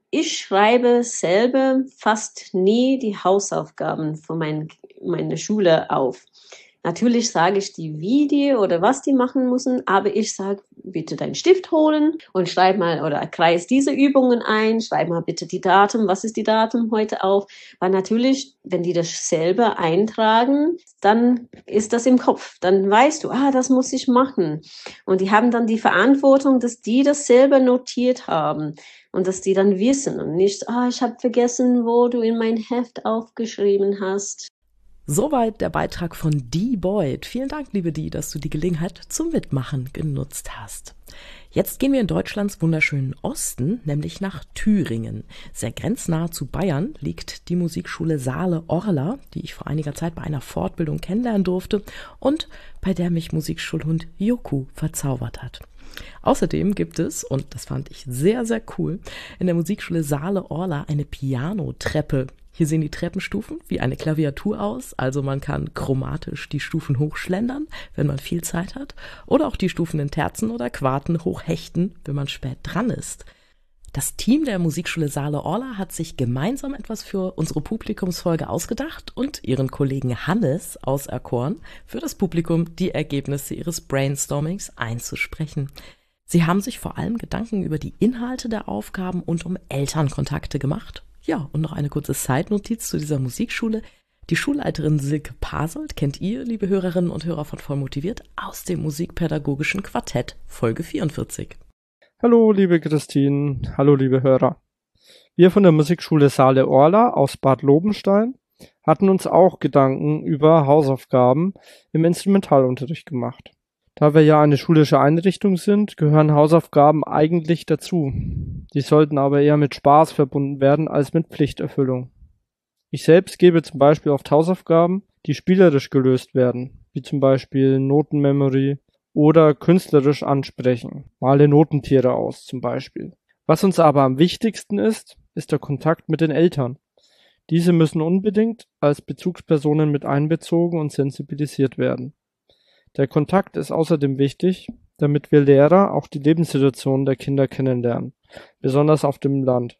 Ich schreibe selber fast nie die Hausaufgaben von meiner Schule auf. Natürlich sage ich die Video oder was die machen müssen, aber ich sage, bitte deinen Stift holen und schreib mal oder kreis diese Übungen ein, schreib mal bitte die Datum, was ist die Datum heute auf, weil natürlich, wenn die das selber eintragen, dann ist das im Kopf, dann weißt du, das muss ich machen. Und die haben dann die Verantwortung, dass die das selber notiert haben und dass die dann wissen und nicht, ich habe vergessen, wo du in mein Heft aufgeschrieben hast. Soweit der Beitrag von Dee Boyd. Vielen Dank, liebe Dee, dass du die Gelegenheit zum Mitmachen genutzt hast. Jetzt gehen wir in Deutschlands wunderschönen Osten, nämlich nach Thüringen. Sehr grenznah zu Bayern liegt die Musikschule Saale-Orla, die ich vor einiger Zeit bei einer Fortbildung kennenlernen durfte und bei der mich Musikschulhund Joku verzaubert hat. Außerdem gibt es, und das fand ich sehr, sehr cool, in der Musikschule Saale-Orla eine Pianotreppe. Hier sehen die Treppenstufen wie eine Klaviatur aus, also man kann chromatisch die Stufen hochschlendern, wenn man viel Zeit hat, oder auch die Stufen in Terzen oder Quarten hochhechten, wenn man spät dran ist. Das Team der Musikschule Saale-Orla hat sich gemeinsam etwas für unsere Publikumsfolge ausgedacht und ihren Kollegen Hannes auserkoren, für das Publikum die Ergebnisse ihres Brainstormings einzusprechen. Sie haben sich vor allem Gedanken über die Inhalte der Aufgaben und um Elternkontakte gemacht. Ja, und noch eine kurze Side-Notiz zu dieser Musikschule. Die Schulleiterin Silke Pasold kennt ihr, liebe Hörerinnen und Hörer von Vollmotiviert, aus dem musikpädagogischen Quartett, Folge 44. Hallo, liebe Christine, hallo, liebe Hörer. Wir von der Musikschule Saale-Orla aus Bad Lobenstein hatten uns auch Gedanken über Hausaufgaben im Instrumentalunterricht gemacht. Da wir ja eine schulische Einrichtung sind, gehören Hausaufgaben eigentlich dazu. Die sollten aber eher mit Spaß verbunden werden als mit Pflichterfüllung. Ich selbst gebe zum Beispiel oft Hausaufgaben, die spielerisch gelöst werden, wie zum Beispiel Notenmemory oder künstlerisch ansprechen. Male Notentiere aus zum Beispiel. Was uns aber am wichtigsten ist der Kontakt mit den Eltern. Diese müssen unbedingt als Bezugspersonen mit einbezogen und sensibilisiert werden. Der Kontakt ist außerdem wichtig, damit wir Lehrer auch die Lebenssituation der Kinder kennenlernen, besonders auf dem Land.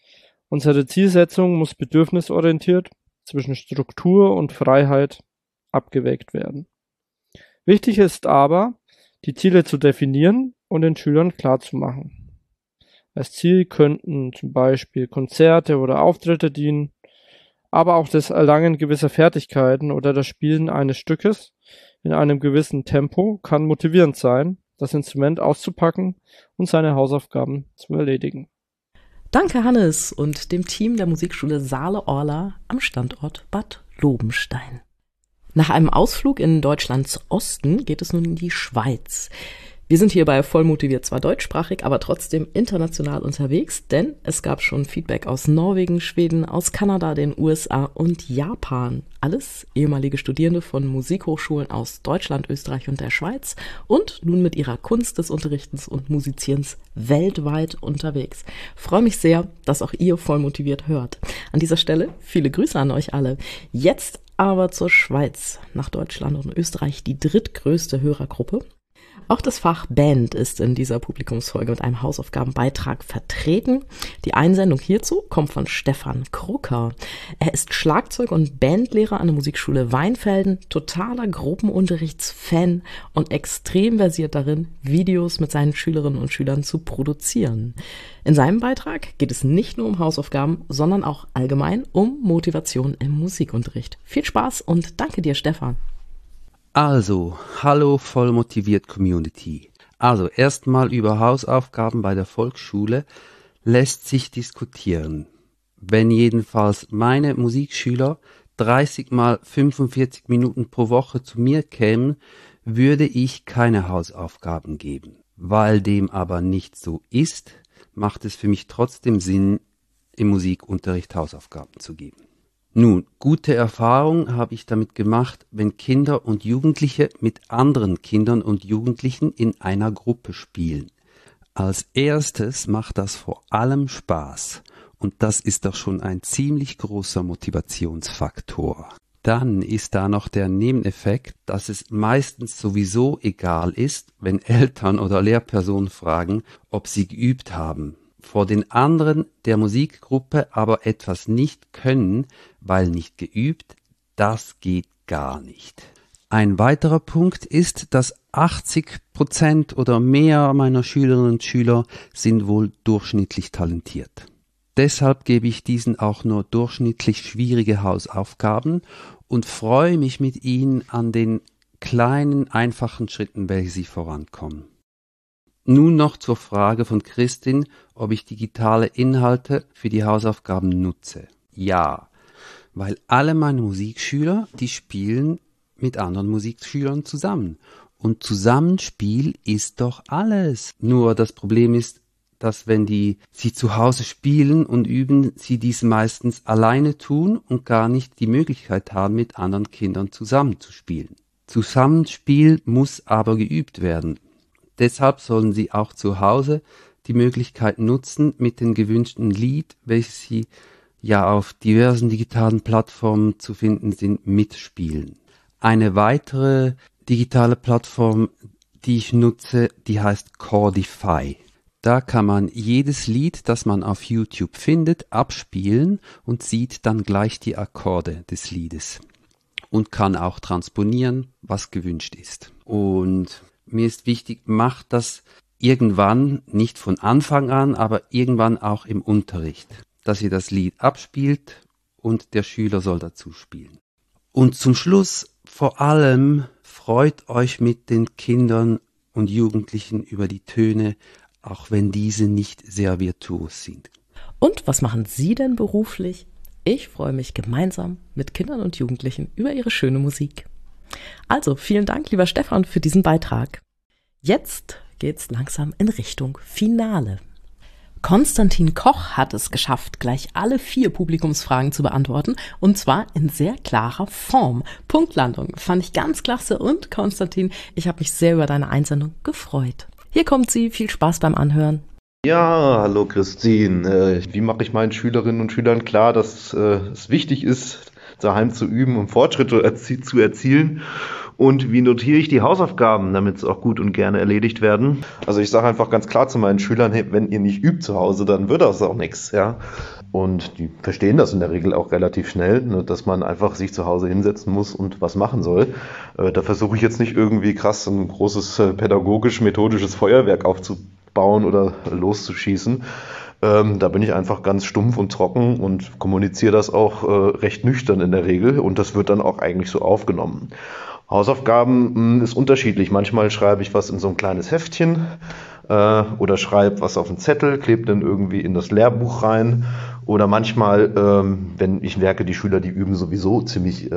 Unsere Zielsetzung muss bedürfnisorientiert zwischen Struktur und Freiheit abgewägt werden. Wichtig ist aber, die Ziele zu definieren und den Schülern klarzumachen. Als Ziel könnten zum Beispiel Konzerte oder Auftritte dienen, aber auch das Erlangen gewisser Fertigkeiten oder das Spielen eines Stückes in einem gewissen Tempo kann motivierend sein, das Instrument auszupacken und seine Hausaufgaben zu erledigen. Danke Hannes und dem Team der Musikschule Saale-Orla am Standort Bad Lobenstein. Nach einem Ausflug in Deutschlands Osten geht es nun in die Schweiz. Wir sind hier bei Vollmotiviert zwar deutschsprachig, aber trotzdem international unterwegs, denn es gab schon Feedback aus Norwegen, Schweden, aus Kanada, den USA und Japan. Alles ehemalige Studierende von Musikhochschulen aus Deutschland, Österreich und der Schweiz und nun mit ihrer Kunst des Unterrichtens und Musizierens weltweit unterwegs. Freue mich sehr, dass auch ihr Vollmotiviert hört. An dieser Stelle viele Grüße an euch alle. Jetzt aber zur Schweiz. Nach Deutschland und Österreich die drittgrößte Hörergruppe. Auch das Fach Band ist in dieser Publikumsfolge mit einem Hausaufgabenbeitrag vertreten. Die Einsendung hierzu kommt von Stefan Krucker. Er ist Schlagzeug- und Bandlehrer an der Musikschule Weinfelden, totaler Gruppenunterrichtsfan und extrem versiert darin, Videos mit seinen Schülerinnen und Schülern zu produzieren. In seinem Beitrag geht es nicht nur um Hausaufgaben, sondern auch allgemein um Motivation im Musikunterricht. Viel Spaß und danke dir, Stefan. Also, hallo Vollmotiviert Community. Also, erstmal über Hausaufgaben bei der Volksschule lässt sich diskutieren. Wenn jedenfalls meine Musikschüler 30 mal 45 Minuten pro Woche zu mir kämen, würde ich keine Hausaufgaben geben. Weil dem aber nicht so ist, macht es für mich trotzdem Sinn, im Musikunterricht Hausaufgaben zu geben. Nun, gute Erfahrung habe ich damit gemacht, wenn Kinder und Jugendliche mit anderen Kindern und Jugendlichen in einer Gruppe spielen. Als erstes macht das vor allem Spaß und das ist doch schon ein ziemlich großer Motivationsfaktor. Dann ist da noch der Nebeneffekt, dass es meistens sowieso egal ist, wenn Eltern oder Lehrpersonen fragen, ob sie geübt haben. vor den anderen der Musikgruppe aber etwas nicht können, weil nicht geübt, das geht gar nicht. Ein weiterer Punkt ist, dass 80% oder mehr meiner Schülerinnen und Schüler sind wohl durchschnittlich talentiert. Deshalb gebe ich diesen auch nur durchschnittlich schwierige Hausaufgaben und freue mich mit ihnen an den kleinen, einfachen Schritten, welche sie vorankommen. Nun noch zur Frage von Christin, ob ich digitale Inhalte für die Hausaufgaben nutze. Ja, weil alle meine Musikschüler, die spielen mit anderen Musikschülern zusammen. Und Zusammenspiel ist doch alles. Nur das Problem ist, dass wenn sie zu Hause spielen und üben, sie dies meistens alleine tun und gar nicht die Möglichkeit haben, mit anderen Kindern zusammenzuspielen. Zusammenspiel muss aber geübt werden. Deshalb sollen sie auch zu Hause die Möglichkeit nutzen, mit dem gewünschten Lied, welches sie ja auf diversen digitalen Plattformen zu finden sind, mitspielen. Eine weitere digitale Plattform, die ich nutze, die heißt Chordify. Da kann man jedes Lied, das man auf YouTube findet, abspielen und sieht dann gleich die Akkorde des Liedes und kann auch transponieren, was gewünscht ist. Und mir ist wichtig, macht das irgendwann, nicht von Anfang an, aber irgendwann auch im Unterricht, dass ihr das Lied abspielt und der Schüler soll dazu spielen. Und zum Schluss vor allem freut euch mit den Kindern und Jugendlichen über die Töne, auch wenn diese nicht sehr virtuos sind. Und was machen Sie denn beruflich? Ich freue mich gemeinsam mit Kindern und Jugendlichen über ihre schöne Musik. Also, vielen Dank, lieber Stefan, für diesen Beitrag. Jetzt geht's langsam in Richtung Finale. Konstantin Koch hat es geschafft, gleich alle 4 Publikumsfragen zu beantworten, und zwar in sehr klarer Form. Punktlandung fand ich ganz klasse und Konstantin, ich habe mich sehr über deine Einsendung gefreut. Hier kommt sie, viel Spaß beim Anhören. Ja, hallo Christine. Wie mache ich meinen Schülerinnen und Schülern klar, dass es wichtig ist, daheim zu üben und Fortschritte zu erzielen? Und wie notiere ich die Hausaufgaben, damit sie auch gut und gerne erledigt werden? Also ich sage einfach ganz klar zu meinen Schülern, hey, wenn ihr nicht übt zu Hause, dann wird das auch nichts, ja. Und die verstehen das in der Regel auch relativ schnell, ne, dass man einfach sich zu Hause hinsetzen muss und was machen soll. Da versuche ich jetzt nicht irgendwie krass ein großes pädagogisch-methodisches Feuerwerk aufzubauen oder loszuschießen. Da bin ich einfach ganz stumpf und trocken und kommuniziere das auch recht nüchtern in der Regel und das wird dann auch eigentlich so aufgenommen. Hausaufgaben ist unterschiedlich. Manchmal schreibe ich was in so ein kleines Heftchen oder schreibe was auf einen Zettel, klebe dann irgendwie in das Lehrbuch rein. Oder manchmal, wenn ich merke, die Schüler, die üben sowieso ziemlich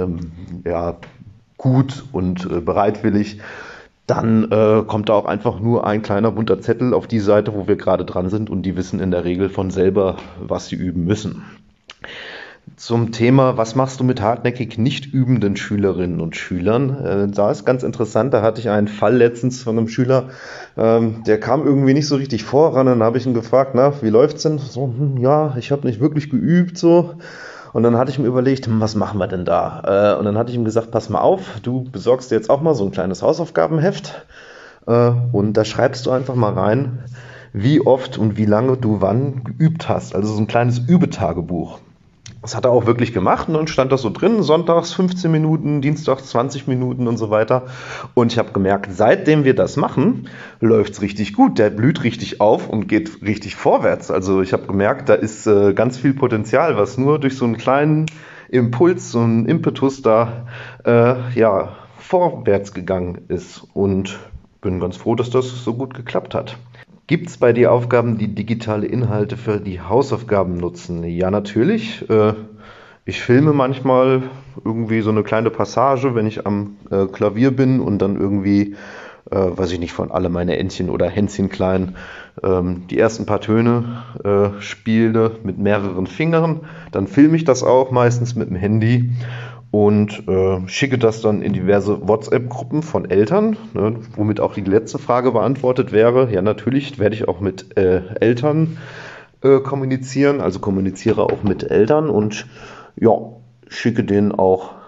gut und bereitwillig, dann kommt da auch einfach nur ein kleiner bunter Zettel auf die Seite, wo wir gerade dran sind und die wissen in der Regel von selber, was sie üben müssen. Zum Thema, was machst du mit hartnäckig nicht übenden Schülerinnen und Schülern? Da ist ganz interessant, da hatte ich einen Fall letztens von einem Schüler, der kam irgendwie nicht so richtig voran, dann habe ich ihn gefragt, na, wie läuft's denn? So, ja, ich habe nicht wirklich geübt, so. Und dann hatte ich mir überlegt, was machen wir denn da? Und dann hatte ich ihm gesagt, pass mal auf, du besorgst dir jetzt auch mal so ein kleines Hausaufgabenheft und da schreibst du einfach mal rein, wie oft und wie lange du wann geübt hast. Also so ein kleines Übetagebuch. Das hat er auch wirklich gemacht und dann stand das so drin, sonntags 15 Minuten, dienstags 20 Minuten und so weiter. Und ich habe gemerkt, seitdem wir das machen, läuft's richtig gut. Der blüht richtig auf und geht richtig vorwärts. Also ich habe gemerkt, da ist ganz viel Potenzial, was nur durch so einen kleinen Impuls, so einen Impetus da vorwärts gegangen ist. Und bin ganz froh, dass das so gut geklappt hat. Gibt es bei dir Aufgaben, die digitale Inhalte für die Hausaufgaben nutzen? Ja, natürlich. Ich filme manchmal irgendwie so eine kleine Passage, wenn ich am Klavier bin und dann irgendwie, weiß ich nicht, von alle meine Entchen oder Hänschen klein die ersten paar Töne spiele mit mehreren Fingern. Dann filme ich das auch meistens mit dem Handy und schicke das dann in diverse WhatsApp-Gruppen von Eltern, ne, womit auch die letzte Frage beantwortet wäre. Ja, natürlich werde ich auch mit Eltern kommunizieren, also kommuniziere auch mit Eltern und ja, schicke denen auch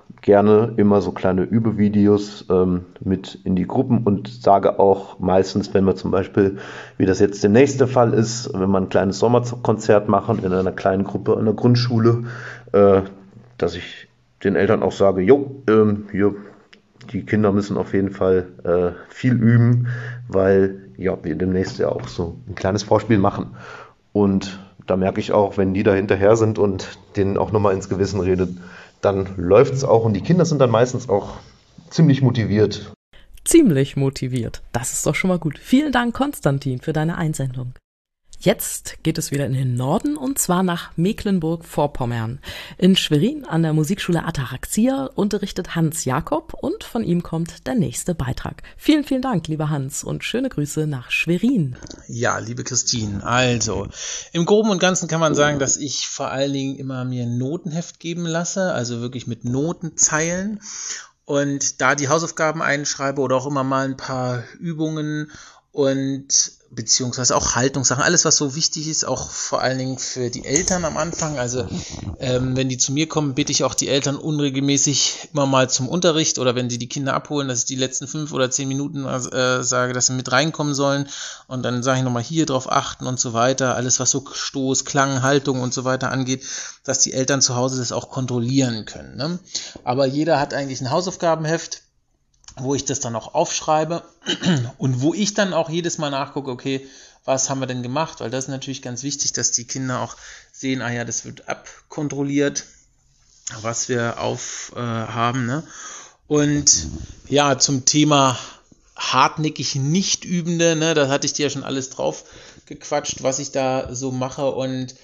gerne immer so kleine Übevideos mit in die Gruppen und sage auch meistens, wenn wir zum Beispiel, wie das jetzt demnächst der Fall ist, wenn wir ein kleines Sommerkonzert machen in einer kleinen Gruppe an der Grundschule, dass ich den Eltern auch sage, hier, die Kinder müssen auf jeden Fall viel üben, weil wir demnächst ja auch so ein kleines Vorspiel machen. Und da merke ich auch, wenn die da hinterher sind und denen auch nochmal ins Gewissen redet, dann läuft es auch und die Kinder sind dann meistens auch ziemlich motiviert. Ziemlich motiviert. Das ist doch schon mal gut. Vielen Dank, Konstantin, für deine Einsendung. Jetzt geht es wieder in den Norden und zwar nach Mecklenburg-Vorpommern. In Schwerin an der Musikschule Ataraxia unterrichtet Hans Jakob und von ihm kommt der nächste Beitrag. Vielen, vielen Dank, lieber Hans, und schöne Grüße nach Schwerin. Ja, liebe Christine, also im Groben und Ganzen kann man sagen, dass ich vor allen Dingen immer mir ein Notenheft geben lasse, also wirklich mit Notenzeilen und da die Hausaufgaben einschreibe oder auch immer mal ein paar Übungen und beziehungsweise auch Haltungssachen, alles was so wichtig ist, auch vor allen Dingen für die Eltern am Anfang, also wenn die zu mir kommen, bitte ich auch die Eltern unregelmäßig immer mal zum Unterricht oder wenn sie die Kinder abholen, dass ich die letzten 5 oder 10 Minuten sage, dass sie mit reinkommen sollen und dann sage ich nochmal hier drauf achten und so weiter, alles was so Stoß, Klang, Haltung und so weiter angeht, dass die Eltern zu Hause das auch kontrollieren können, ne? Aber jeder hat eigentlich ein Hausaufgabenheft, wo ich das dann auch aufschreibe und wo ich dann auch jedes Mal nachgucke, okay, was haben wir denn gemacht? Weil das ist natürlich ganz wichtig, dass die Kinder auch sehen, das wird abkontrolliert, was wir haben, ne? Und ja, zum Thema hartnäckig Nicht-Übende, ne, da hatte ich dir ja schon alles drauf gequatscht, was ich da so mache und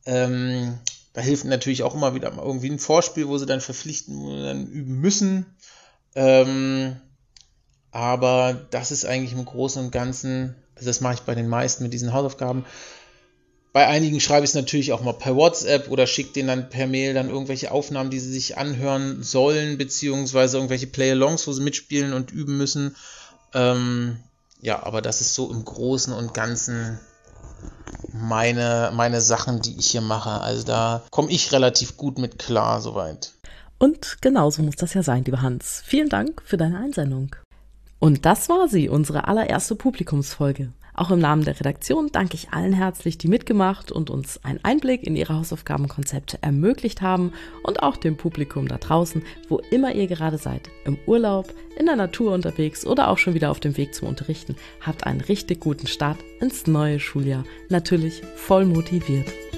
da hilft natürlich auch immer wieder irgendwie ein Vorspiel, wo sie dann verpflichten, wo sie dann üben müssen. Aber das ist eigentlich im Großen und Ganzen, also das mache ich bei den meisten mit diesen Hausaufgaben. Bei einigen schreibe ich es natürlich auch mal per WhatsApp oder schicke denen dann per Mail dann irgendwelche Aufnahmen, die sie sich anhören sollen, beziehungsweise irgendwelche Play-Alongs, wo sie mitspielen und üben müssen. Aber das ist so im Großen und Ganzen meine Sachen, die ich hier mache. Also da komme ich relativ gut mit klar soweit. Und genauso muss das ja sein, lieber Hans. Vielen Dank für deine Einsendung. Und das war sie, unsere allererste Publikumsfolge. Auch im Namen der Redaktion danke ich allen herzlich, die mitgemacht und uns einen Einblick in ihre Hausaufgabenkonzepte ermöglicht haben und auch dem Publikum da draußen, wo immer ihr gerade seid, im Urlaub, in der Natur unterwegs oder auch schon wieder auf dem Weg zum Unterrichten. Habt einen richtig guten Start ins neue Schuljahr, natürlich voll motiviert.